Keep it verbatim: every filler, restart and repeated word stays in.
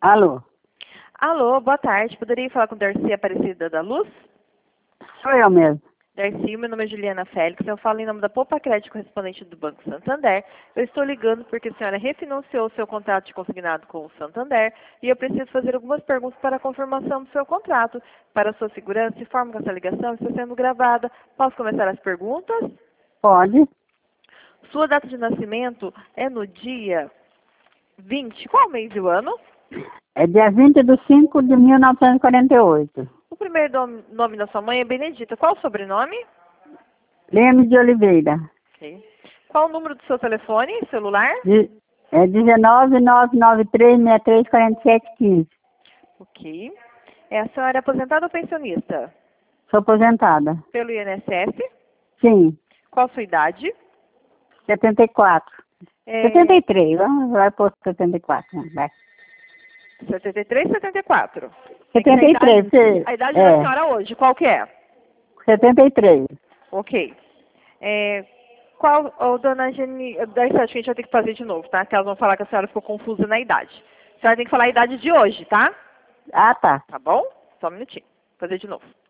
Alô? Alô, boa tarde. Poderia falar com Darcy Aparecida da Luz? Sou eu mesmo. Darcy, meu nome é Juliana Félix. Eu falo em nome da Poupa Crédito correspondente do Banco Santander. Eu estou ligando porque a senhora refinanciou o seu contrato de consignado com o Santander e eu preciso fazer algumas perguntas para a confirmação do seu contrato. Para sua segurança, informo que essa ligação está sendo gravada. Posso começar as perguntas? Pode. Sua data de nascimento é no dia vinte. Qual mês e o ano? É dia vinte de cinco de mil novecentos e quarenta e oito. O primeiro nome, nome da sua mãe é Benedita. Qual o sobrenome? Leme de Oliveira. Ok. Qual o número do seu telefone celular? De, é dezenove, nove nove três, seis três, quatro sete, um cinco. Ok. É a senhora aposentada ou pensionista? Sou aposentada. Pelo I N S S? Sim. Qual a sua idade? setenta e quatro. É... setenta e três. Vamos, vai por setenta e quatro. né? Vai. setenta e três, setenta e quatro. setenta e três. A idade, Você, a idade da é. senhora hoje, qual que é? setenta e três. Ok. É... Qual, oh, dona Geni... Daí, acho que a gente vai ter que fazer de novo, tá? Que elas vão falar que a senhora ficou confusa na idade. A senhora tem que falar a idade de hoje, tá? Ah, tá. Tá bom? Só um minutinho. Vou fazer de novo.